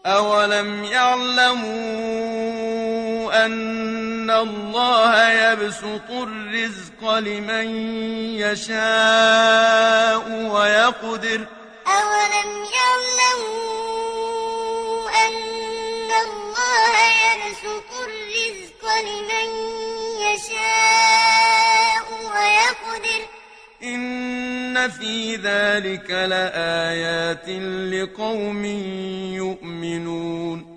أولم يعلموا أن الله يبسط الرزق لمن يشاء ويقدر أولم يعلموا أن الله يبسط الرزق لمن يشاء ويقدر إن في ذلك لآيات لقوم يؤمنون